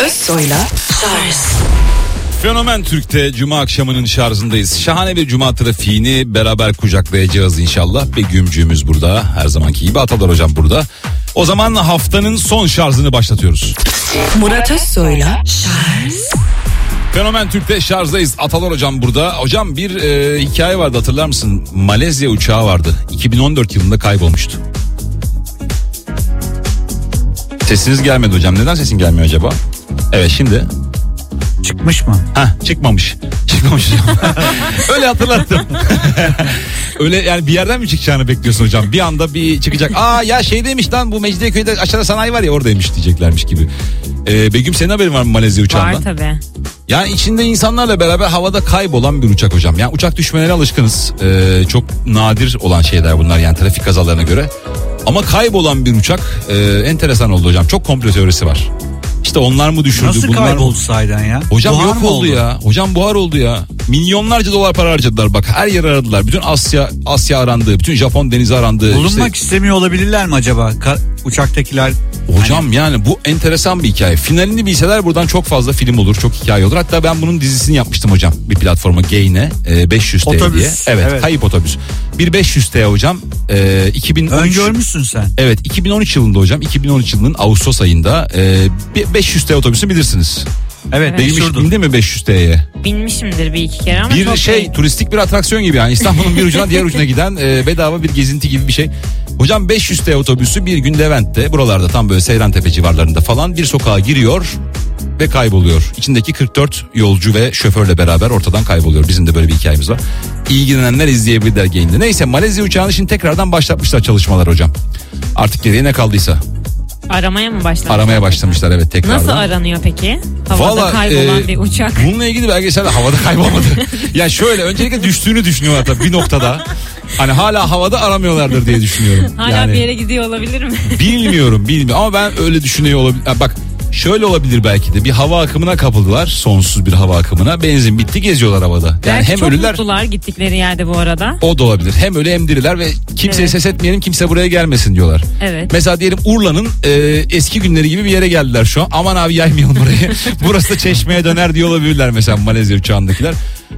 Özsoy'la Şarj. Fenomen Türk'te Cuma akşamının şarjındayız. Şahane bir Cuma trafiğini beraber kucaklayacağız inşallah. Begümcüğümüz burada, her zamanki gibi Atalar Hocam burada. O zaman haftanın son şarjını başlatıyoruz. Murat Özsoy'la Şarj. Fenomen Türk'te şarjdayız. Atalar Hocam burada. Hocam bir hikaye vardı, hatırlar mısın? Malezya uçağı vardı. 2014 yılında kaybolmuştu. Sesiniz gelmedi hocam. Neden sesin gelmiyor acaba? Evet, şimdi. Çıkmış mı? Çıkmamış. Çıkmamış hocam. Öyle hatırlattım. Öyle yani, bir yerden mi çıkacağını bekliyorsun hocam? Bir anda bir çıkacak. Ya şeydeymiş lan, bu Mecidiyeköy'de aşağıda sanayi var ya, oradaymış diyeceklermiş gibi. Begüm, senin haberin var mı Malezya uçağından? Var tabii. Yani içinde insanlarla beraber havada kaybolan bir uçak hocam. Yani uçak düşmelerine alışkınız. Çok nadir olan şeyler bunlar yani, trafik kazalarına göre. Ama kaybolan bir uçak enteresan oldu hocam. Çok komplo teorisi var. İşte onlar mı düşürdü? Nasıl bunlar kayboldu mı? sahiden ya? Hocam Buhar yok oldu ya. Hocam buhar oldu ya. Milyonlarca dolar para harcadılar bak. Her yeri aradılar. Bütün Asya arandı. Bütün Japon denizi arandı. Bulunmak istemiyor olabilirler mi acaba? Uçaktakiler. Hocam yani bu enteresan bir hikaye. Finalini bilseler buradan çok fazla film olur, çok hikaye olur. Hatta ben bunun dizisini yapmıştım hocam bir platforma, Gain'e 500 TL Otobüs. diye. Evet, kayıp otobüs. Bir 500 TL hocam. 2013. Öngörmüşsün sen. Evet, 2013 yılında hocam. 2013 yılının Ağustos ayında 500 TL otobüsü bilirsiniz. Evet, Benim hiç bindi mi 500 TL'ye? Binmişimdir bir iki kere ama bir çok şey değil. Turistik bir atraksiyon gibi yani, İstanbul'un bir ucuna diğer ucuna giden bedava bir gezinti gibi bir şey. Hocam 500 TL otobüsü bir gün Levent'te, buralarda tam böyle Seyrantepe civarlarında falan bir sokağa giriyor ve kayboluyor. İçindeki 44 yolcu ve şoförle beraber ortadan kayboluyor. Bizim de böyle bir hikayemiz var. İlgilenenler izleyebilirler Gain'de. Neyse, Malezya uçağını şimdi tekrardan başlatmışlar çalışmalar hocam. Artık geriye ne kaldıysa. Aramaya mı başlamışlar? Aramaya başlamışlar, evet, tekrardan. Nasıl aranıyor peki? Havada kaybolan bir uçak. Bununla ilgili belgeselde havada kaybolmadı. Ya şöyle, öncelikle düştüğünü düşünüyorlar tabii bir noktada. Hani hala havada aramıyorlardır diye düşünüyorum. Hala bir yere gidiyor olabilir mi? Bilmiyorum ama ben öyle düşünüyor olabilir. Bak, şöyle olabilir belki de, bir hava akımına kapıldılar, sonsuz bir hava akımına, benzin bitti, geziyorlar havada. Yani belki hem çok ölüler, mutlular gittikleri yerde bu arada. o da olabilir. Hem ölü hem diriler ve kimseye Evet. ses etmeyelim, kimse buraya gelmesin diyorlar. Evet. Mesela diyelim Urla'nın eski günleri gibi bir yere geldiler şu an. Aman abi yaymayalım burayı. Burası da Çeşme'ye döner diye olabilirler mesela Malezya uçağındakiler.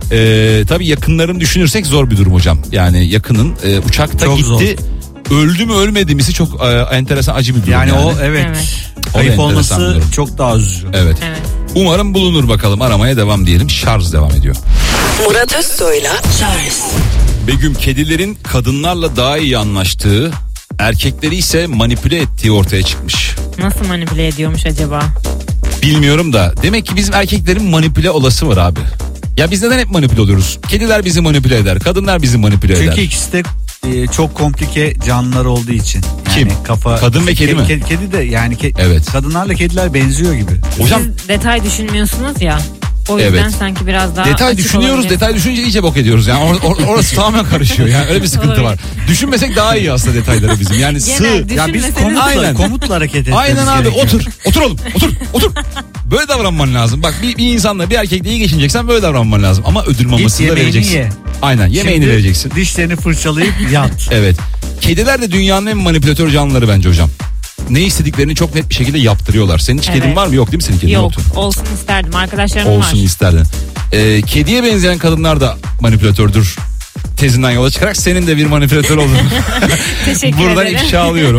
Tabii yakınlarını düşünürsek zor bir durum hocam. Yani yakının uçakta Çok gitti. zor. Öldü mü ölmedi misi çok enteresan, acı bir durum yani. Yani o evet. Kayıp O da olması enteresan bir durum. çok daha üzücü. Evet. Evet. Umarım bulunur bakalım. Aramaya devam diyelim. Şarj devam ediyor. Murat Özsoy'la Şarj. Begüm, kedilerin kadınlarla daha iyi anlaştığı, erkekleri ise manipüle ettiği ortaya çıkmış. Nasıl manipüle ediyormuş acaba? Bilmiyorum da demek ki bizim erkeklerin manipüle olası var abi. Ya biz neden hep manipüle oluyoruz? Kediler bizi manipüle eder, kadınlar bizi manipüle eder. Çünkü ikisi de çok komplike canlılar olduğu için. Kim? Kafa, Kadın ve kedi mi? Kedi de yani Evet. kadınlarla kediler benziyor gibi. Hocam Siz detay düşünmüyorsunuz ya. O yüzden Evet. sanki biraz daha detay açık düşünüyoruz, olabilir. detay düşününce iyice bok ediyoruz. Yani orası tamamen karışıyor. Yani öyle bir sıkıntı var. Düşünmesek daha iyi aslında detayları bizim. Yani Genel Ya biz düşünmeseniz- Aynen. komutla hareket etmemiz Aynen abi, gerekiyor. otur oğlum, otur. Böyle davranman lazım. Bak, bir insanla, bir erkekle iyi geçineceksen böyle davranman lazım. Ama ödül mamasını da yemeğini vereceksin. ye. Aynen, yemeğini Şimdi vereceksin. Dişlerini fırçalayıp yat. Evet. Kediler de dünyanın en manipülatör canlıları bence hocam. Ne istediklerini çok net bir şekilde yaptırıyorlar. Senin hiç kedin Evet. var mı? Yok değil mi senin kedin? Yok, Yoktu. olsun isterdim. Arkadaşlarım Olsun var. isterdin. Kediye benzeyen kadınlar da manipülatördür tezinden yola çıkarak senin de bir manipülatör olduğunu Teşekkür buradan ederim. ifşa alıyorum.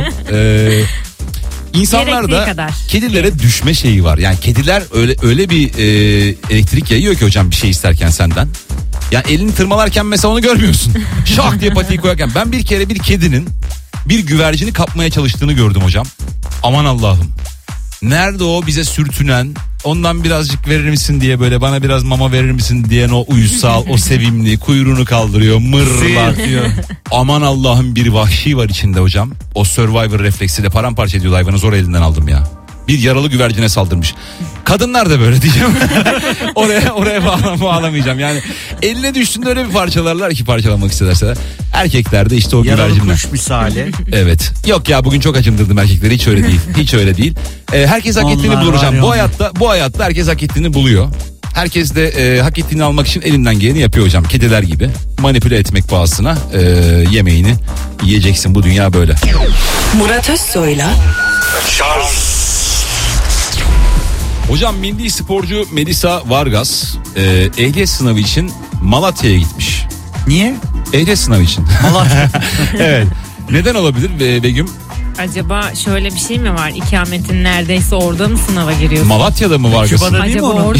İnsanlarda Gerektiği kadar. kedilere düşme şeyi var. Yani kediler öyle bir elektrik yayıyor ki hocam bir şey isterken senden. Yani elini tırmalarken mesela onu görmüyorsun. Şak diye patiyi koyarken. Ben bir kere bir kedinin bir güvercini kapmaya çalıştığını gördüm hocam. Aman Allah'ım. Nerede o bize sürtünen, ondan birazcık verir misin diye, böyle bana biraz mama verir misin diyen o uysal, o sevimli, kuyruğunu kaldırıyor, mırlar diyor. Aman Allah'ım, bir vahşi var içinde hocam. O Survivor refleksiyle paramparça ediyordu hayvanı, zor elinden aldım ya. Bir yaralı güvercine saldırmış. Kadınlar da böyle diyeceğim. oraya bağlamayacağım. Yani eline düştüğünde öyle bir parçalarlar ki, parçalamak isterse. Erkekler de işte o Yaralı güvercinler. kuş misali. Evet. Yok ya, bugün çok acındırdım erkekleri, hiç öyle değil. Hiç öyle değil. Herkes hak ettiğini Onlar bulur hocam. var ya. Bu hayatta herkes hak ettiğini buluyor. Herkes de hak ettiğini almak için elinden geleni yapıyor hocam. Kediler gibi. Manipüle etmek pahasına yemeğini yiyeceksin, bu dünya böyle. Murat Özsoy'la Hocam milli sporcu Melisa Vargas ehliyet sınavı için Malatya'ya gitmiş. Niye? Ehliyet sınavı için. Malatya. Evet. Neden olabilir Begüm? Acaba şöyle bir şey mi var? İkametin neredeyse orada mı sınava giriyorsun? Malatya'da mı Vargas'ın? Küba'da değil mi Acaba onun? orada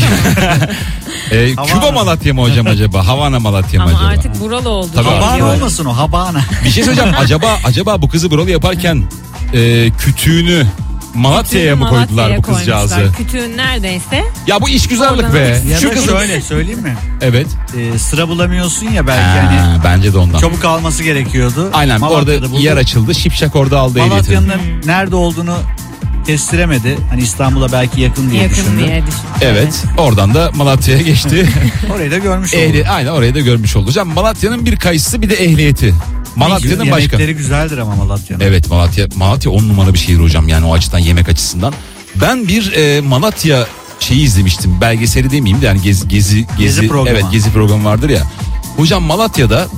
mı? Küba Malatya mı hocam acaba? Havana Malatya mı Ama acaba? artık buralı oldu. Tabii. Habana Biliyorum. olmasın o, Habana. Bir şey söyleyeceğim. Acaba bu kızı buralı yaparken kütüğünü Malatya'ya mı koydular Malatya'ya bu kızcağızı? koymuşlar. Kütüğün neredeyse. Ya bu işgüzarlık Oradan be. Ya Şu da kızı... şöyle söyleyeyim mi? Evet. Sıra bulamıyorsun ya belki hani Ha, bence de ondan. çabuk alması gerekiyordu. Aynen Malatya'da orada buldu. yer açıldı. Şipşak orada aldı ehliyeti. Malatya'nın nerede olduğunu kestiremedi. Hani İstanbul'a belki yakın diye Yakın düşündü. diye düşün. Evet. Oradan da Malatya'ya geçti. Orayı da görmüş oldu. Aynen orayı da görmüş oldu. Hocam Malatya'nın bir kayısı bir de ehliyeti. Malatya'nın başka. Yemekleri güzeldir ama Malatya'nın. Evet Malatya 10 numara bir şehir hocam yani o açıdan yemek açısından. Ben bir Malatya şeyi izlemiştim. Belgeseli demeyeyim de yani gezi programı. Evet gezi programı vardır ya. Hocam Malatya'da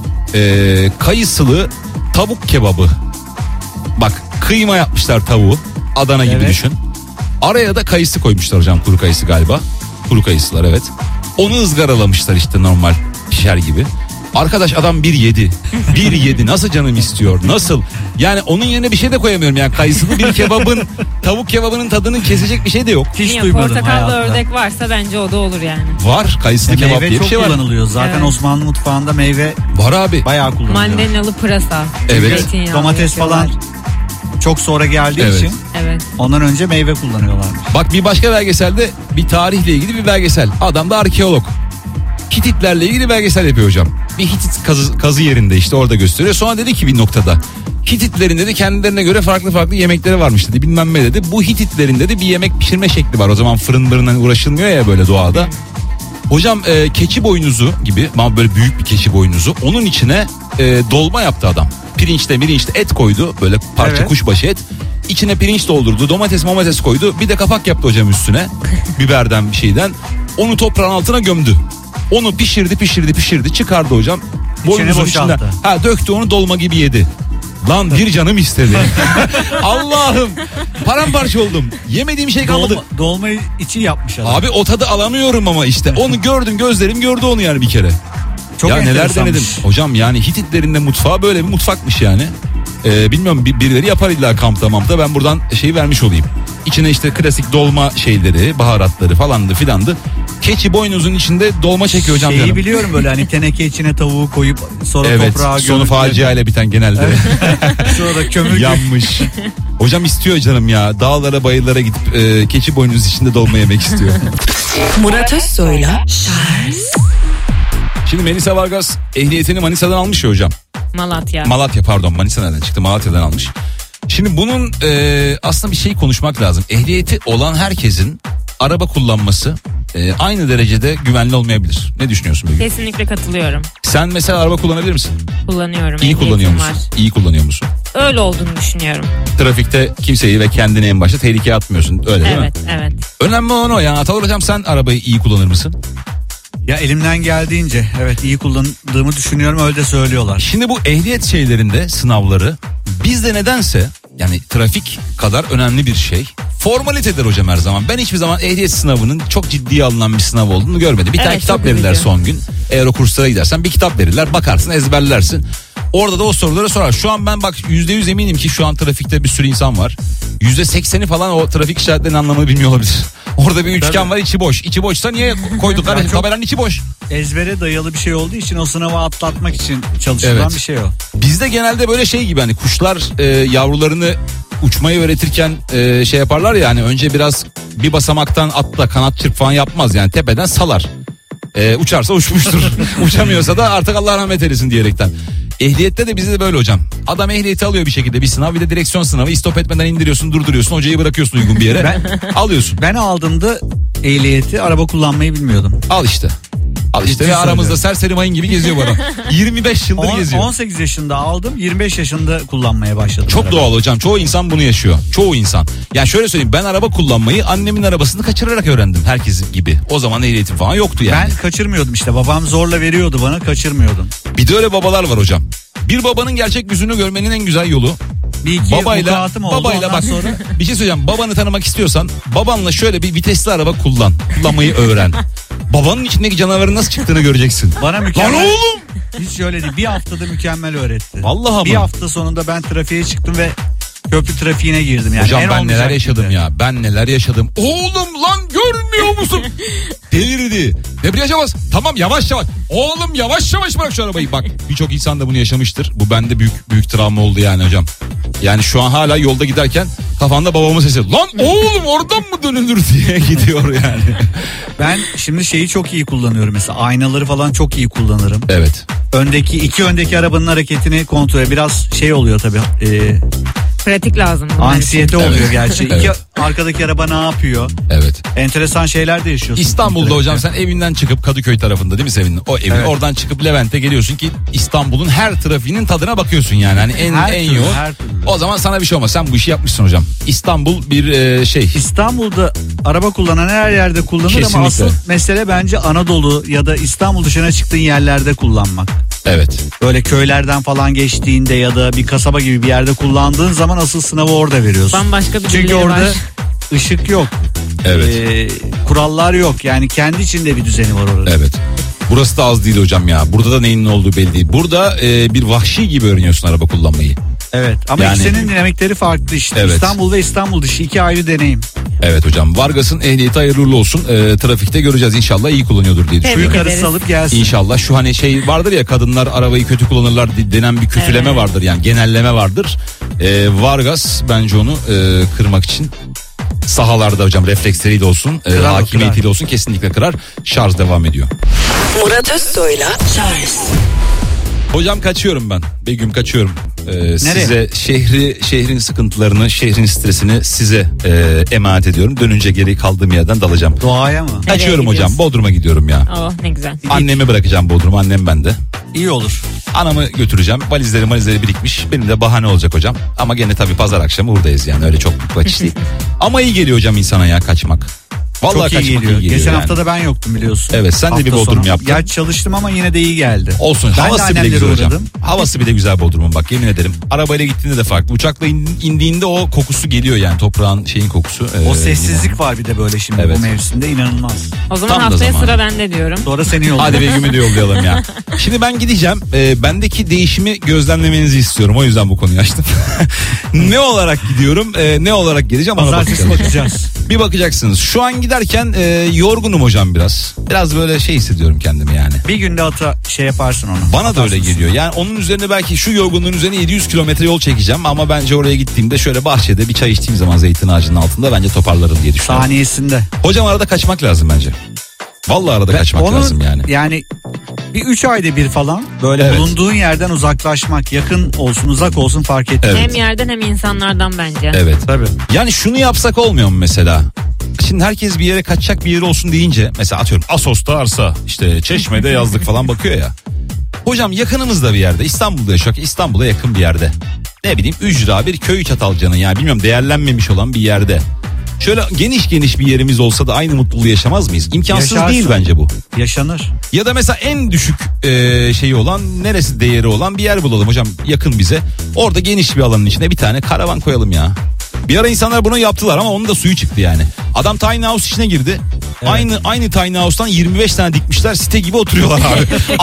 kayısılı tavuk kebabı. Bak kıyma yapmışlar tavuğu. Adana gibi Evet. düşün. Araya da kayısı koymuşlar hocam, kuru kayısı galiba. Kuru kayısılar evet. Onu ızgaralamışlar işte normal pişer gibi. Arkadaş adam bir yedi nasıl canım istiyor nasıl yani onun yerine bir şey de koyamıyorum yani kayısılı bir kebabın tavuk kebabının tadını kesecek bir şey de yok. Hiç Bilmiyorum, duymadım portakallı hayatımda. ördek varsa bence o da olur yani. Var kayısılı kebap Meyve diye bir çok şey var. kullanılıyor. Zaten Evet. Osmanlı mutfağında meyve Var abi. bayağı kullanılıyor. Mandalinalı pırasa. Evet. zeytinyağlı Domates yapıyorlar. falan çok sonra geldiği Evet. için Evet. ondan önce meyve kullanıyorlarmış. Bak bir başka belgeselde bir tarihle ilgili bir belgesel. Adam da arkeolog. Hititlerle ilgili belgesel yapıyor hocam. Bir Hitit kazı yerinde işte orada gösteriyor. Sonra dedi ki bir noktada Hititlerin dedi kendilerine göre farklı yemekleri varmış dedi. Bilmem ne dedi. Bu Hititlerin dedi bir yemek pişirme şekli var. O zaman fırınlarından uğraşılmıyor ya böyle doğada. Hocam keçi boynuzu gibi ama böyle büyük bir keçi boynuzu. Onun içine dolma yaptı adam. Pirinçte et koydu. Böyle parça Evet. kuşbaşı et. İçine pirinç doldurdu. Domates koydu. Bir de kapak yaptı hocam üstüne. Biberden bir şeyden. Onu toprağın altına gömdü. Onu pişirdi. Çıkardı hocam. Boynuzun boşalttı. içinden. Döktü onu dolma gibi yedi. Lan bir canım istedi. Allah'ım. Paramparça oldum. Yemediğim şey kalmadı. Dolma içi yapmış adam. Abi o tadı alamıyorum ama işte. Onu gördüm, gözlerim gördü onu yani bir kere. Çok ya neler enteresanmış. denedim. Hocam yani Hititlerin de mutfağı böyle bir mutfakmış yani. Bilmiyorum birileri yapar illa kampta mamta. Ben buradan şeyi vermiş olayım. İçine işte klasik dolma şeyleri, baharatları falandı filandı. Keçi boynuzun içinde dolma çekiyor hocam. Şeyi canım. biliyorum böyle hani teneke içine tavuğu koyup sonra Evet toprağa sonu gömüp faciayla biten genelde. sonra kömür Yanmış. Hocam istiyor canım ya. Dağlara bayırlara gidip keçi boynuz içinde dolma yemek istiyor. Murat Özsoy'la Şimdi Melisa Vargas ehliyetini Manisa'dan almış ya hocam. Malatya. Manisa nereden çıktı? Malatya'dan almış. Şimdi bunun aslında bir şey konuşmak lazım. Ehliyeti olan herkesin araba kullanması aynı derecede güvenli olmayabilir. Ne düşünüyorsun Begüm? Kesinlikle katılıyorum. Sen mesela araba kullanabilir misin? Kullanıyorum. İyi kullanıyor ehliyetim musun? var. İyi kullanıyor musun? Öyle olduğunu düşünüyorum. Trafikte kimseyi ve kendini en başta tehlikeye atmıyorsun. Öyle değil mi? Evet. Önemli olan o. Yani Atalar hocam sen arabayı iyi kullanır mısın? Ya elimden geldiğince evet iyi kullandığımı düşünüyorum, öyle de söylüyorlar. Şimdi bu ehliyet şeylerinde sınavları bizde nedense yani trafik kadar önemli bir şey. Formalitedir hocam her zaman. Ben hiçbir zaman ehliyet sınavının çok ciddiye alınan bir sınav olduğunu görmedim. Bir tane Evet, kitap çok verirler üzücü. son gün. Eğer o kurslara gidersen bir kitap verirler. Bakarsın ezberlersin. Orada da o soruları sorar. Şu an ben bak %100 eminim ki şu an trafikte bir sürü insan var. %80'i falan o trafik işaretlerinin anlamını bilmiyor olabilir. Orada bir üçgen Tabii. var, içi boş. İçi boşsa niye koyduk kardeşim? çok- Tabelanın içi boş. Ezbere dayalı bir şey olduğu için o sınavı atlatmak için çalışılan Evet. bir şey o. Bizde genelde böyle şey gibi hani kuşlar yavrularını uçmayı öğretirken şey yaparlar ya hani önce biraz bir basamaktan atla kanat çırp falan yapmaz yani tepeden salar. Uçarsa uçmuştur. Uçamıyorsa da artık Allah rahmet eylesin diyerekten. Ehliyette de bizde de böyle hocam. Adam ehliyeti alıyor bir şekilde bir sınav, bir de direksiyon sınavı. Stop etmeden indiriyorsun, durduruyorsun, hocayı bırakıyorsun uygun bir yere. Alıyorsun. Ben aldığımda ehliyeti araba kullanmayı bilmiyordum. Al işte. Al işte Ciddi ve aramızda söylüyorum. serseri mayın gibi geziyor bu adam. 25 yıldır geziyor. 18 yaşında aldım, 25 yaşında kullanmaya başladım. Çok araba. doğal hocam. Çoğu insan bunu yaşıyor. Çoğu insan. Yani şöyle söyleyeyim, ben araba kullanmayı annemin arabasını kaçırarak öğrendim. Herkes gibi. O zaman ehliyetim falan yoktu yani. Ben kaçırmıyordum işte, babam zorla veriyordu bana, kaçırmıyordum. Bir de öyle babalar var hocam. Bir babanın gerçek yüzünü görmenin en güzel yolu Bir iki vukuatım oldu, babayla ondan bak sonra. bir şey söyleyeceğim. Babanı tanımak istiyorsan babanla şöyle bir vitesli araba kullanmayı öğren. Babanın içindeki canavarın nasıl çıktığını göreceksin. Bana Lan mükemmel. oğlum. Hiç öyle değil. Bir haftada mükemmel öğretti. Vallahi Bir mı? hafta sonunda ben trafiğe çıktım ve köprü trafiğine girdim. Yani Hocam en ben neler olmayacak yaşadım gibi. ya. Ben neler yaşadım. Oğlum lan görmüyor musun? Delirdi. Debriyaja bas. Tamam yavaş yavaş. Oğlum yavaş yavaş bırak şu arabayı. Bak birçok insan da bunu yaşamıştır. Bu bende büyük travma oldu yani hocam. Yani şu an hala yolda giderken kafanda babamın sesi. Lan oğlum oradan mı dönülür diye gidiyor yani. Ben şimdi şeyi çok iyi kullanıyorum mesela. Aynaları falan çok iyi kullanırım. Evet. İki öndeki arabanın hareketini kontrol. Biraz şey oluyor tabii. Pratik lazım. bunlar için. Anksiyete oluyor Evet. gerçi. Evet. İki arkadaki araba ne yapıyor? Evet. Enteresan şeyler de yaşıyorsun. İstanbul'da hocam sen evinden çıkıp Kadıköy tarafında değil mi Sevin? O evin Evet. oradan çıkıp Levent'e geliyorsun ki İstanbul'un her trafiğinin tadına bakıyorsun yani. Hani en Her türlü, yoğun. her türlü. O zaman sana bir şey olmaz. Sen bu işi yapmışsın hocam. İstanbul bir şey. İstanbul'da araba kullanan her yerde kullanır Kesinlikle. ama asıl mesele bence Anadolu ya da İstanbul dışına çıktığın yerlerde kullanmak. Evet. Böyle köylerden falan geçtiğinde ya da bir kasaba gibi bir yerde kullandığın zaman asıl sınavı orada veriyorsun. Bambaşka bir Çünkü dilleri orada var. ışık yok. Evet. Kurallar yok. Yani kendi içinde bir düzeni var orada. Evet. Burası da az değil hocam ya. Burada da neyin ne olduğu belli değil. Burada bir vahşi gibi öğreniyorsun araba kullanmayı. Evet. Ama Yani- ikisinin dinamikleri farklı işte. Evet. İstanbul ve İstanbul dışı iki ayrı deneyim. Evet hocam. Vargas'ın ehliyeti hayırlı uğurlu olsun. Trafikte göreceğiz inşallah iyi kullanıyordur diye Şu Tebrik düşünüyorum. yukarısı ederiz. alıp gelsin. İnşallah şu hani şey vardır ya kadınlar arabayı kötü kullanırlar denen bir kötüleme Evet. vardır yani genelleme vardır. Vargas bence onu kırmak için sahalarda hocam refleksleriyle olsun Kırar o, hakimiyetiyle kırar. olsun kesinlikle kırar. Şarj devam ediyor. Murat Özsoy'la Charles Hocam kaçıyorum ben. Begüm kaçıyorum. Nereye? Size şehrin sıkıntılarını, şehrin stresini size emanet ediyorum. Dönünce geri kaldığım yerden dalacağım. Doğaya mı? Kaçıyorum hocam. gidiyorsun? Bodrum'a gidiyorum ya. Oh ne güzel. Annemi bırakacağım Bodrum'a. Annem bende. İyi olur. Anamı götüreceğim. Valizleri birikmiş. Benim de bahane olacak hocam. Ama gene tabii pazar akşamı buradayız yani. Öyle çok vakit değil. Ama iyi geliyor hocam insana ya kaçmak. Vallahi Çok iyi kaçmak geliyor. iyi geliyor. Geçen yani. hafta da ben yoktum biliyorsun. Evet, sen de Hafta bir Bodrum sonu. yaptın. Gerçi çalıştım ama yine de iyi geldi. Olsun. Ben de Havası bile annemlere güzel hocam. uğradım. Havası bile güzel Bodrum'un bak yemin ederim. Arabayla gittiğinde de farklı. Uçakla indiğinde o kokusu geliyor yani toprağın şeyin kokusu. O sessizlik var bir de böyle şimdi Evet. bu mevsimde inanılmaz. O zaman Tam da haftaya zamanı. sıra bende diyorum. Sonra seni yollayalım. Hadi Begüm'ü de yollayalım ya. Şimdi ben gideceğim. Bendeki değişimi gözlemlemenizi istiyorum. O yüzden bu konuyu açtım. Ne olarak gidiyorum? Ne olarak geleceğim? Ona Pazartesi bakacağız. bakacağız. Bir bakacaksınız. Şu an giderken yorgunum hocam biraz. Biraz böyle şey hissediyorum kendimi yani. Bir günde şey yaparsın onu. Bana da öyle Atarsın. geliyor. Yani onun üzerine belki şu yorgunluğun üzerine 700 kilometre yol çekeceğim. Ama bence oraya gittiğimde şöyle bahçede bir çay içtiğim zaman zeytin ağacının altında bence toparlarım diye düşünüyorum. Saniyesinde. Hocam arada kaçmak lazım bence. Vallahi arada kaçmak Onu lazım yani. Yani bir 3 ayda bir falan böyle Evet. bulunduğun yerden uzaklaşmak, yakın olsun uzak olsun fark etmez. Evet. Hem yerden hem insanlardan bence. Evet. Tabii. Yani şunu yapsak olmuyor mu mesela? Şimdi herkes bir yere kaçacak bir yeri olsun deyince mesela atıyorum Asos'ta arsa işte Çeşme'de yazlık falan bakıyor ya. Hocam yakınımızda bir yerde İstanbul'da yaşıyor. İstanbul'a yakın bir yerde. Ne bileyim ücra bir köy Çatalca'nın yani bilmiyorum değerlenmemiş olan bir yerde. Şöyle geniş bir yerimiz olsa da aynı mutluluğu yaşamaz mıyız? İmkansız Yaşarsın. değil bence bu. Yaşanır. Ya da mesela en düşük şeyi olan neresi değeri olan bir yer bulalım hocam yakın bize. Orada geniş bir alanın içine bir tane karavan koyalım ya. Bir ara insanlar bunu yaptılar ama onun da suyu çıktı yani. Adam tiny house içine girdi. Evet. Aynı tiny house'tan 25 tane dikmişler site gibi oturuyorlar abi.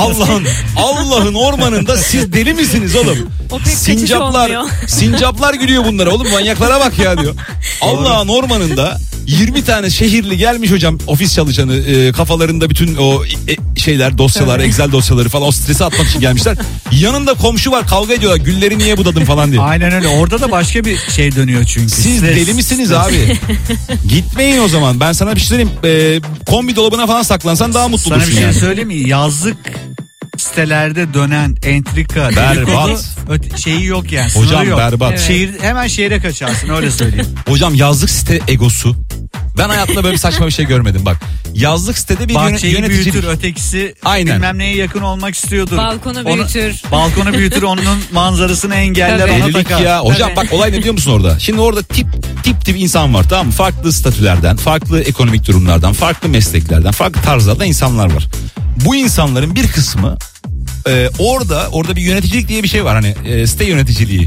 Allah'ın ormanında siz deli misiniz oğlum? O pek kaçış olmuyor. Sincaplar gülüyor bunlara oğlum manyaklara bak ya diyor. Allah'ın ormanında 20 tane şehirli gelmiş hocam ofis çalışanı kafalarında bütün o şeyler dosyalar Excel dosyaları falan o stresi atmak için gelmişler. Yanında komşu var kavga ediyorlar gülleri niye budadın falan diye. Aynen öyle. Orada da başka bir şey dönüyor çünkü. Siz Stres. deli misiniz abi? Gitmeyin o zaman. Ben sana bir şey söyleyeyim. Kombi dolabına falan saklansan daha mutlu Sana olursun bir şey yani. söyleyeyim mi? Yazlık sitelerde dönen entrika, Berbat. şeyi yok yani. sınırı Hocam yok. berbat. Evet. Hemen şehre kaçarsın öyle söyleyeyim. Hocam yazlık site egosu. Ben hayatımda böyle saçma bir şey görmedim bak. Yazlık sitede bir Bahçeyi yöneticilik. büyütür, ötekisi Aynen. bilmem neye yakın olmak istiyordur. Balkonu büyütür. Balkonu büyütür, onun manzarasını engeller, Tabii. ona Delilik takar. ya. Hocam Tabii. bak olay ne biliyor musun orada? Şimdi orada tip insan var tamam mı? Farklı statülerden, farklı ekonomik durumlardan, farklı mesleklerden, farklı tarzlardan insanlar var. Bu insanların bir kısmı orada bir yöneticilik diye bir şey var hani site yöneticiliği.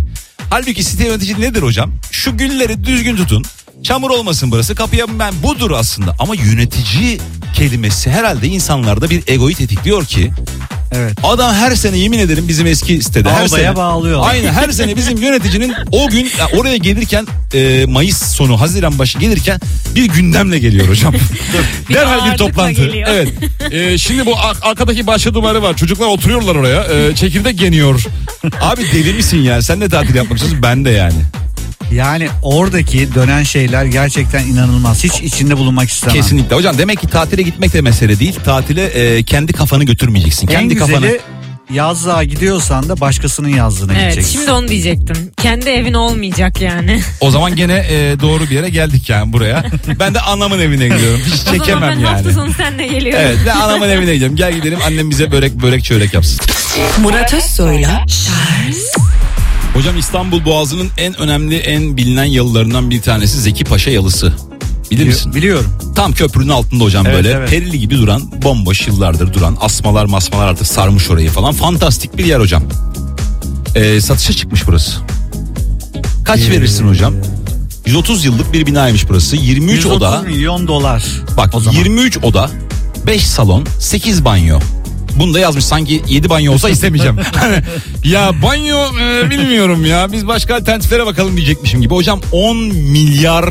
Halbuki site yönetici nedir hocam? Şu gülleri düzgün tutun. Çamur olmasın burası, kapıya ben budur aslında. Ama yönetici kelimesi herhalde insanlarda bir egoyu tetikliyor ki. Evet. Adam her sene, yemin ederim, bizim eski sitede her Albaya sene bağlıyor. Aynen, her sene bizim yöneticinin o gün oraya gelirken Mayıs sonu Haziran başı gelirken bir gündemle geliyor hocam. Derhal bir ağırlıkla toplantı. geliyor. Evet. Şimdi bu arkadaki bahçe duvarı var. Çocuklar oturuyorlar oraya. Çekirdek yeniyor. Abi deli misin ya? Sen de tatil yapmak istiyorsun, ben de yani. Yani oradaki dönen şeyler gerçekten inanılmaz. Hiç içinde bulunmak istemem. Kesinlikle hocam, demek ki tatile gitmek de mesele değil. Tatile kendi kafanı götürmeyeceksin. En Kendi güzeli kafanı. yazlığa gidiyorsan da başkasının yazlığına Evet, gideceksin. şimdi onu diyecektim. Kendi evin olmayacak yani. O zaman gene doğru bir yere geldik yani, buraya. Ben de anamın evine gidiyorum. Hiç O zaman çekemem ben yani. hafta sonu seninle geliyorum. Evet, ben anamın evine gidiyorum. Gel gidelim, annem bize börek çörek yapsın. Murat Özsoy'la Hocam, İstanbul Boğazı'nın en önemli, en bilinen yalılarından bir tanesi Zeki Paşa Yalısı. Bilir misin? Biliyorum. Tam köprünün altında hocam, Evet, böyle evet. perili gibi duran, bomboş yıllardır duran, asmalar artık sarmış orayı falan. Fantastik bir yer hocam. Satışa çıkmış burası. Kaç verirsin hocam? 130 yıllık bir binaymış burası. 23 130 oda. milyon dolar. Bak, o zaman. 23 oda, 5 salon, 8 banyo. Bunu da yazmış, sanki 7 banyo olsa istemeyeceğim. Ya banyo bilmiyorum ya, biz başka alternatiflere bakalım diyecekmişim gibi. Hocam 10 milyar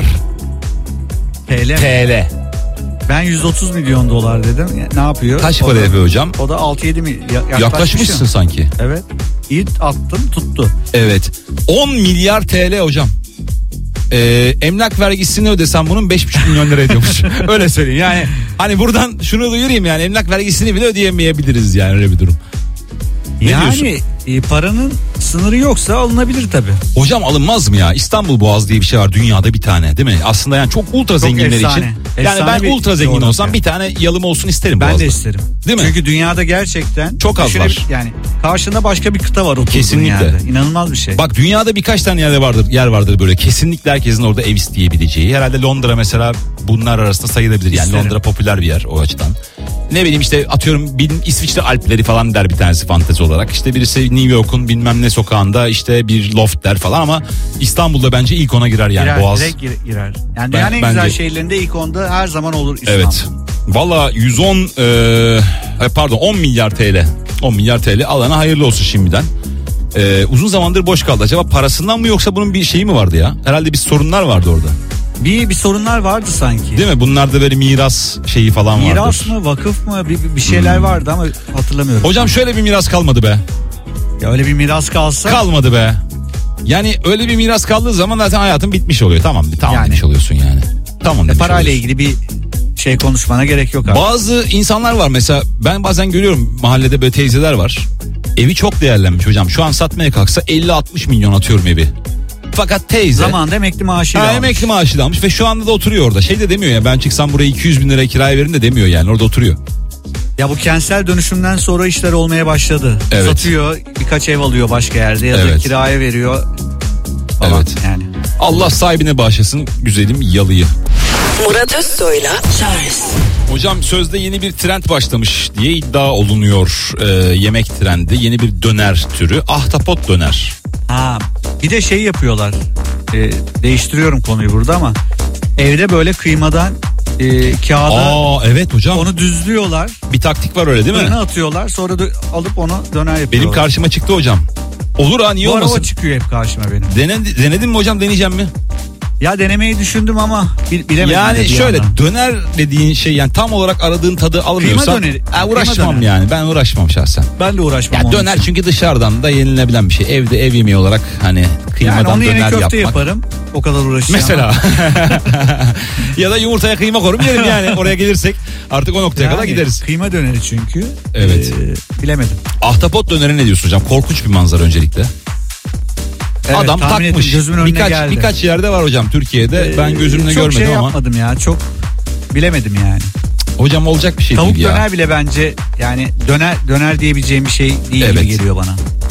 TL. Ben 130 milyon dolar dedim. Ne yapıyor? Kaç O para da- yapıyor hocam? O da 6-7 milyon. Yaklaşmışsın sanki. Evet. İyi attım, tuttu. Evet. 10 milyar TL hocam. Emlak vergisini ödesem bunun 5,5 milyon lira ediyormuş. Öyle söyleyeyim yani. Hani buradan şunu duyurayım yani, emlak vergisini bile ödeyemeyebiliriz yani, öyle bir durum. Ne yani diyorsun? paranın sınırı yoksa alınabilir tabii. Hocam alınmaz mı ya? İstanbul Boğazı diye bir şey var dünyada, bir tane değil mi? Aslında yani çok ultra zenginler efsane. için. Yani Efsane ben bir ultra zengin coğrafya. olsam bir tane yalım olsun isterim Ben Boğaz'da. de isterim. Değil mi? Çünkü dünyada gerçekten Çok az var. Yani karşında başka bir kıta var oturduğun Kesinlikle. yerde. İnanılmaz bir şey. Bak, dünyada birkaç tane yer vardır böyle. Kesinlikle herkesin orada ev isteyebileceği. Herhalde Londra mesela bunlar arasında sayılabilir. Yani İsterim. Londra popüler bir yer o açıdan. Ne bileyim işte, atıyorum İsviçre Alpleri falan der bir tanesi fantezi olarak. İşte birisi New York'un bilmem ne sokağında işte bir loft der falan, ama İstanbul'da bence ilk ona girer yani girer, Boğaz. direkt girer. Yani dünyanın en güzel bence- şehirlerinde ilk onda her zaman olur İstanbul. Evet. Valla 10 milyar TL. 10 milyar TL alana hayırlı olsun şimdiden. Uzun zamandır boş kaldı. Acaba parasından mı, yoksa bunun bir şeyi mi vardı ya? Herhalde bir sorunlar vardı orada. Bir sorunlar vardı sanki. Değil mi? Bunlarda böyle miras şeyi falan vardır. Miras mı, vakıf mı, bir şeyler vardı ama hatırlamıyorum. Hocam şöyle bir miras kalmadı be. Ya öyle bir miras kalsa Kalmadı be. Yani öyle bir miras kaldığı zaman zaten hayatın bitmiş oluyor. Tamam Yani. demiş oluyorsun yani. Tamam demiş parayla oluyorsun. ilgili bir şey konuşmana gerek yok abi. Bazı insanlar var mesela, ben bazen görüyorum mahallede böyle teyzeler var. Evi çok değerlenmiş hocam. Şu an satmaya kalksa 50-60 milyon atıyorum evi. Fakat teyze Zamanında emekli maaşıyla almış. emekli maaşı da almış ve şu anda da oturuyor orada. Şey de demiyor ya, ben çıksam buraya 200 bin lira kiraya verin de demiyor yani, orada oturuyor. Ya bu kentsel dönüşümden sonra işler olmaya başladı. Evet. Satıyor, birkaç ev alıyor başka yerde ya da Evet. kiraya veriyor falan. Evet. Yani. Allah sahibine bağışlasın güzelim yalıyı. Murat Özsoy'la Hocam sözde yeni bir trend başlamış diye iddia olunuyor. Yemek trendi, yeni bir döner türü, ahtapot döner. Ha, bir de şey yapıyorlar. Değiştiriyorum konuyu burada ama evde böyle kıymadan kağıda Evet hocam, onu düzlüyorlar. bir taktik var öyle değil mi? Fırına atıyorlar. Sonra da alıp onu döner yapıyorlar. Benim karşıma çıktı hocam. Olur ha, niye Bu araba olmasın? çıkıyor hep karşıma benim. Denedin mi hocam, deneyeceğim mi? Ya denemeyi düşündüm ama bilemedim. Yani de bir şöyle, yandan. döner dediğin şey yani tam olarak aradığın tadı alamıyorsan Kıyma döneri. uğraşmam Kıyma döner. yani, ben uğraşmam şahsen. Ben de uğraşmam. Ya onun döner için. çünkü dışarıdan da yenilebilen bir şey. Evde ev yemeği olarak hani kıymadan Yani onu yeni döner köfte yapmak. yaparım. O kadar uğraşacağım. Mesela. Ya da yumurtaya kıyma korum yerim yani, oraya gelirsek artık o noktaya kadar gideriz. Kıyma döneri çünkü. Evet. Bilemedim. Ahtapot döneri ne diyorsun hocam? Korkunç bir manzara öncelikle. Evet, Adam tahmin ettim, takmış. gözümün önüne geldi. Birkaç yerde var hocam Türkiye'de. Ben gözümle çok görmedim şey ama. yapmadım ya. Çok bilemedim yani. Hocam olacak bir şey Tavuk değil ya. döner bile bence yani döner diyebileceğim bir şey değil Evet. gibi geliyor bana.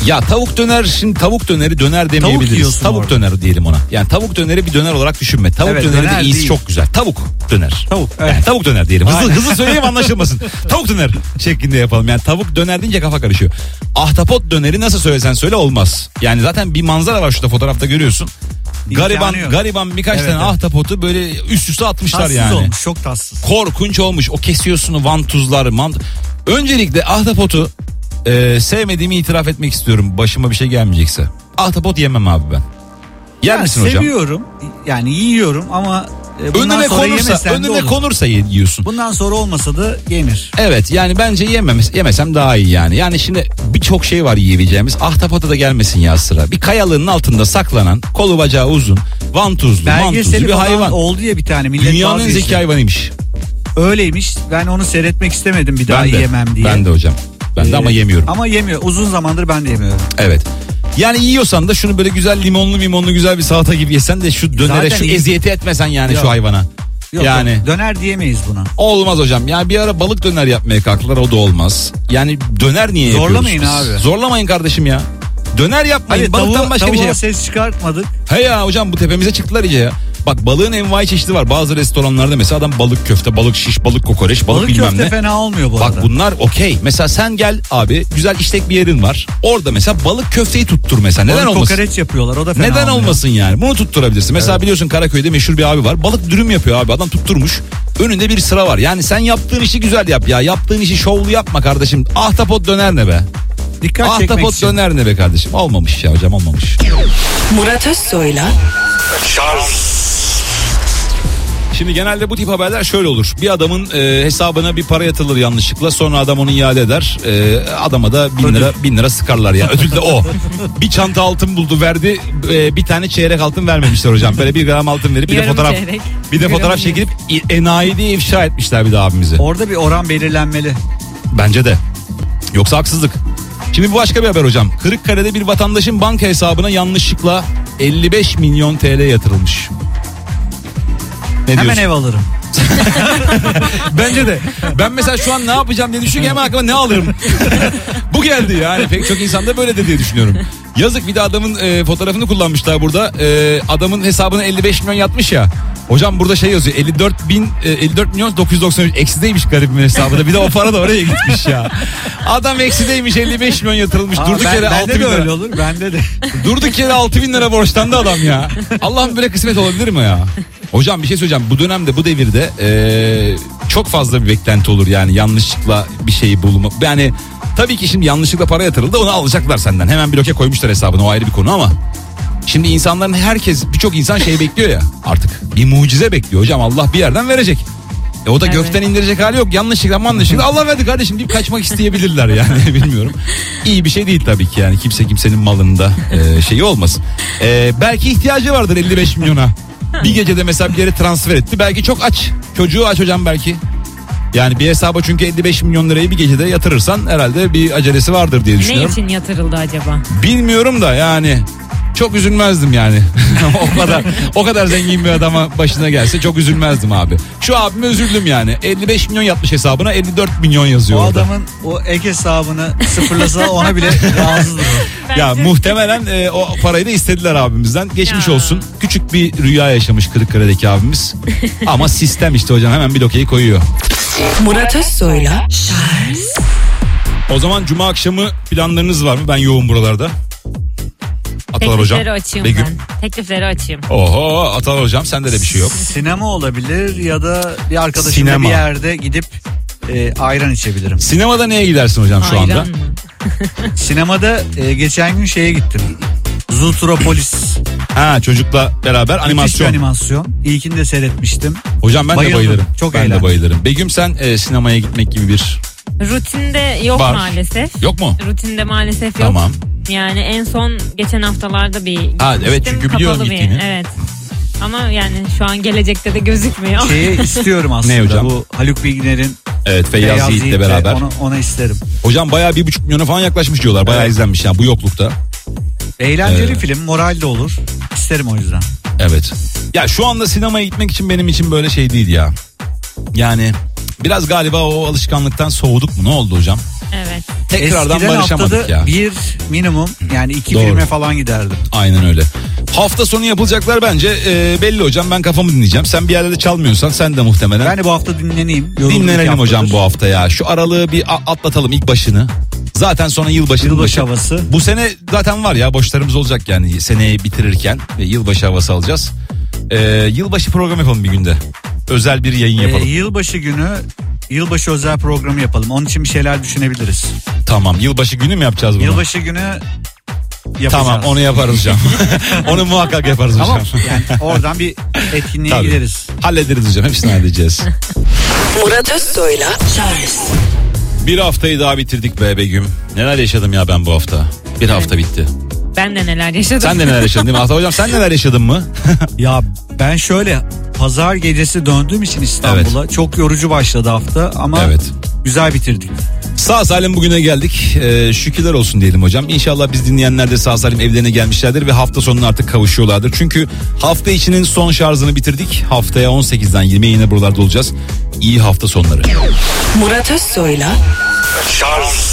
Ya tavuk döner, şimdi tavuk döneri döner demeyebiliriz. yiyorsun Tavuk orada. döner diyelim ona. Yani tavuk döneri bir döner olarak düşünme. Tavuk Evet, döneri döner de iyisi değil. çok güzel. Tavuk döner. Tavuk, evet. Yani tavuk döner diyelim. Aynen. Hızlı söyleyeyim anlaşılmasın. Tavuk döner şeklinde yapalım. Yani tavuk döner deyince kafa karışıyor. Ahtapot döneri nasıl söylesen söyle olmaz. Yani zaten bir manzara var şurada, fotoğrafta görüyorsun. İmkanı yok. Gariban birkaç Evet, tane evet. ahtapotu böyle üst üste atmışlar Tatsız yani. olmuş, çok tatsız. Korkunç olmuş. O kesiyorsun o vantuzlar. Öncelikle ahtapotu sevmediğimi itiraf etmek istiyorum. Başıma bir şey gelmeyecekse. Ahtapot yemem abi ben. Yer misin hocam? Seviyorum. Yani yiyorum ama bundan Önüne sonra konursa, yemesem de olur. konursa yiyorsun. Bundan sonra olmasa da yenir. Evet, yani bence yemesem daha iyi yani. Yani şimdi birçok şey var yiyebileceğimiz. Ahtapota da gelmesin ya sıra. Bir kayalığın altında saklanan, kolu bacağı uzun, vantuzlu Belgeseli bir falan hayvan. oldu ya bir tane. Millet Dünyanın en vazgeçti. zeki hayvanıymış. Öyleymiş. Ben onu seyretmek istemedim bir daha Ben de, yemem diye. Ben de hocam. Ben de ama yemiyorum. Ama yemiyor. Uzun zamandır ben de yemiyorum. Evet. Yani yiyorsan da şunu böyle güzel limonlu güzel bir salata gibi yesen de şu dönere Zaten şu iyi. eziyeti etmesen yani Yok. şu hayvana. Yok, yani yok. Döner diyemeyiz buna. olmaz hocam. Yani bir ara balık döner yapmaya kalktılar, o da olmaz. Yani döner niye Zorlamayın yapıyoruz biz? abi. Zorlamayın kardeşim ya. Döner yapmayın. Hadi Balıktan başka bir şey tavuğa yap. ses çıkartmadık. He ya hocam, bu tepemize çıktılar iyice ya. Bak, balığın envai çeşidi var. Bazı restoranlarda mesela adam balık köfte, balık şiş, balık kokoreç, balık bilmem köfte ne. fena olmuyor bu Bak arada. bunlar okey. Mesela sen gel abi, güzel işlek bir yerin var. Orada mesela balık köfteyi tuttur mesela. Neden Balık olmasın? kokoreç yapıyorlar, o da fena Neden olmuyor. olmasın yani? Bunu tutturabilirsin. Mesela biliyorsun Karaköy'de meşhur bir abi var. Balık dürüm yapıyor abi. Adam tutturmuş. Önünde bir sıra var. Yani sen yaptığın işi güzel yap ya. Yaptığın işi şovlu yapma kardeşim. Ahtapot döner ne be? Dikkat çekmek Ahtapot için. döner ne be kardeşim? Olmamış ya hocam, olmamış. Murat Özsoy'la Şimdi genelde bu tip haberler şöyle olur. Bir adamın hesabına bir para yatırılır yanlışlıkla. Sonra adam onu iade eder. Adama da 1000 lira sıkarlar ya. Ödül de o. Bir çanta altın buldu, verdi. Bir tane çeyrek altın vermemişler hocam. Böyle 1 gram altın verip bir de Yarım fotoğraf çeyrek. fotoğraf çekilip enayi diye ifşa etmişler bir de abimize. Orada bir oran belirlenmeli. Bence de. Yoksa haksızlık. Şimdi bu başka bir haber hocam. Kırıkkale'de bir vatandaşın banka hesabına yanlışlıkla 55 milyon TL yatırılmış. Ne Hemen diyorsun? ev alırım. Bence de. Ben mesela şu an ne yapacağım diye düşünürken hemen aklıma ne alırım. Bu geldi yani. Pek çok insan da böyle de diye düşünüyorum. Yazık, bir de adamın fotoğrafını kullanmışlar burada. Adamın hesabına 55 milyon yatmış ya. Hocam burada şey yazıyor, 54 milyon 993 eksideymiş garibimin hesabında. Bir de o para da oraya gitmiş ya. Adam eksideymiş, 55 milyon yatırılmış. Durduk yere 6 bende bin de lira. öyle olur. Bende de. Durduk yere 6 bin lira borçlandı adam ya. Allah'ım, böyle kısmet olabilir mi ya? Hocam bir şey söyleyeceğim. Bu dönemde, bu devirde çok fazla bir beklenti olur yani, yanlışlıkla bir şeyi bulma. Yani tabii ki şimdi yanlışlıkla para yatırıldı, onu alacaklar senden. Hemen bloke koymuşlar hesabını, o ayrı bir konu ama. Şimdi insanların birçok insan şey bekliyor ya artık. Bir mucize bekliyor hocam, Allah bir yerden verecek. O da Evet. gökten indirecek hali yok. Yanlışlıkla Allah verdi kardeşim deyip kaçmak isteyebilirler yani. Bilmiyorum. İyi bir şey değil tabii ki yani. Kimse kimsenin malında şeyi olmasın. Belki ihtiyacı vardır 55 milyona. Bir gecede mesela bir yere transfer etti. Belki çok aç. Çocuğu aç hocam belki. Yani bir hesaba çünkü 55 milyon lirayı bir gecede yatırırsan herhalde bir acelesi vardır diye Ne düşünüyorum. için yatırıldı acaba? Bilmiyorum da yani çok üzülmezdim yani. o kadar zengin bir adama başına gelse çok üzülmezdim abi. Şu abime üzüldüm yani. 55 milyon yatmış hesabına, 54 milyon yazıyor O orada. adamın o ek hesabını sıfırlasa ona bile razıdır. Ya Bence- muhtemelen o parayı da istediler abimizden. Geçmiş Ya. olsun. Küçük bir rüya yaşamış Kırıkkale'deki abimiz. Ama sistem işte hocam, hemen bir blokeyi koyuyor. Murat Özsoy'la O zaman cuma akşamı planlarınız var mı? Ben yoğun buralarda. Atalar hocam. Teklifleri açayım Begüm. ben. Teklifleri açayım. Oho, Atalar hocam, sende de bir şey yok. Sinema olabilir ya da bir arkadaşımla Sinema. bir yerde gidip ayran içebilirim. Sinemada neye gidersin hocam şu anda? Ayran mı? Sinemada geçen gün şeye gittim. Zootropolis. Ha, çocukla beraber Müthiş bir animasyon. animasyon. İlkini de seyretmiştim. Hocam ben de Bayıldım. bayılırım. Çok ben de eğlendim. bayılırım. Begüm, sen sinemaya gitmek gibi bir Rutinde yok var. maalesef. Yok mu? Rutinde maalesef yok. Tamam. Yani en son geçen haftalarda bir Ha, evet, gitmiştim, çünkü biliyorum kapalı bir. gittiğini. Evet. Ama yani şu an gelecekte de gözükmüyor. Şeyi istiyorum aslında. Ne hocam? Bu Haluk Bilginer'in Evet, Feyyaz Yiğit'le Yiğit'le beraber. Ona isterim. Hocam bayağı 1,5 milyona falan yaklaşmış diyorlar. Bayağı Evet. izlenmiş yani bu yoklukta. Eğlenceli Evet. film, moral de olur. İsterim o yüzden. Evet. Ya şu anda sinemaya gitmek için benim için böyle şey değil ya. Yani biraz galiba o alışkanlıktan soğuduk mu? Ne oldu hocam? Evet. Tekrardan Eskiden barışamadık haftada ya. bir minimum yani 2 Doğru. filme falan giderdim. Aynen öyle. Hafta sonu yapılacaklar bence belli hocam. Ben kafamı dinleyeceğim. Sen bir yerlerde çalmıyorsan sen de muhtemelen. Ben de bu hafta dinleneyim. Yoruldum Dinlenelim 2 hocam haftadır. bu hafta ya. Şu aralığı bir atlatalım ilk başını. Zaten sonra yılbaşı havası. Bu sene zaten var ya, boşlarımız olacak yani seneyi bitirirken ve yılbaşı havası alacağız. Yılbaşı programı yapalım bir günde. Özel bir yayın yapalım. Yılbaşı günü yılbaşı özel programı yapalım. Onun için bir şeyler düşünebiliriz. Tamam, yılbaşı günü mü yapacağız bunu? Yılbaşı günü yapacağız. Tamam, onu yaparız hocam. Onu muhakkak yaparız hocam. Tamam, yani oradan bir etkinliğe Tabii. gideriz. Hallederiz hocam, hepsini halledeceğiz. Murat Özsoy'la Charles. Bir haftayı daha bitirdik be Begüm. Neler yaşadım ya ben bu hafta. Bir hafta bitti. Ben de neler yaşadım. Sen de neler yaşadın değil mi? Hatta hocam sen neler yaşadın mı? Ya ben şöyle pazar gecesi döndüğüm için İstanbul'a çok yorucu başladı hafta ama Evet. güzel bitirdik. Sağ salim bugüne geldik. Şükürler olsun diyelim hocam. İnşallah biz dinleyenler de sağ salim evlerine gelmişlerdir ve hafta sonuna artık kavuşuyorlardır. Çünkü hafta içinin son şarjını bitirdik. Haftaya 18'den 20'ye yine buralarda olacağız. İyi hafta sonları. Murat Özsoy'la Charles